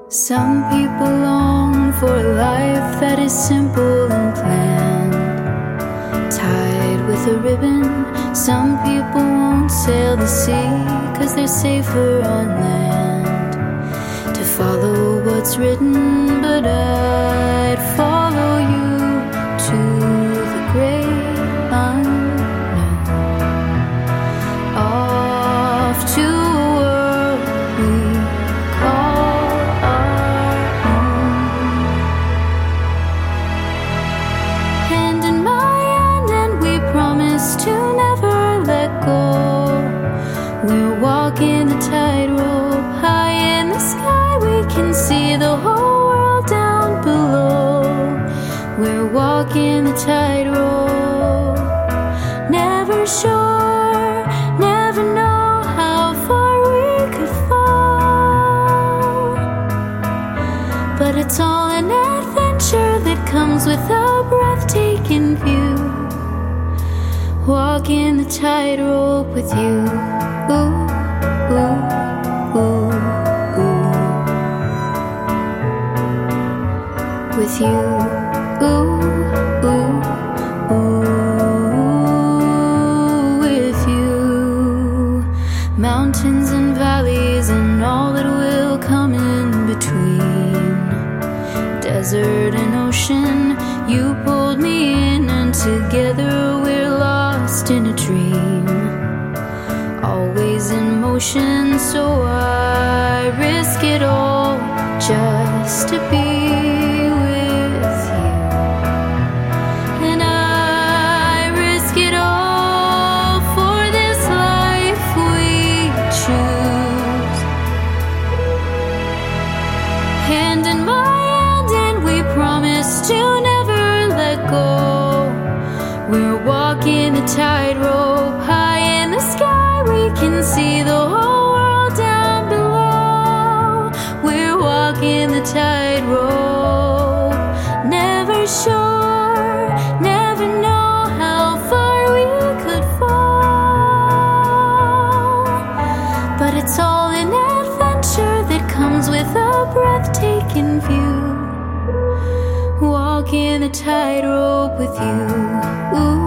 Some people long for a life that is simple and planned, tied with a ribbon. Some people won't sail the sea 'cause they're safer on land. To follow what's written, but I'd follow you to the great unknown, off to a world we call our own. Hand in my hand, and we promise to never let go. We're walking the tightrope, high in the sky we can see the whole world down below. We're walking the tightrope, never sure, never know how far we could fall. But it's all an adventure that comes with a breathtaking view. Walking the tightrope with you. Ooh, ooh, ooh, ooh. With you. Ooh, ooh, ooh. With you. Mountains and valleys and all that will come in between. Desert and ocean, you pulled me in, and together we're lost in a dream. Always in motion, so I risk it all just to be with you. And I risk it all for this life we choose. Hand in my hand, and we promise to never let go. We're walking the tightrope, high in the sky we can see the whole world down below. We're walking the tightrope, never sure, never know how far we could fall. But it's all an adventure that comes with a breathtaking view. Walking the tightrope with you. Ooh.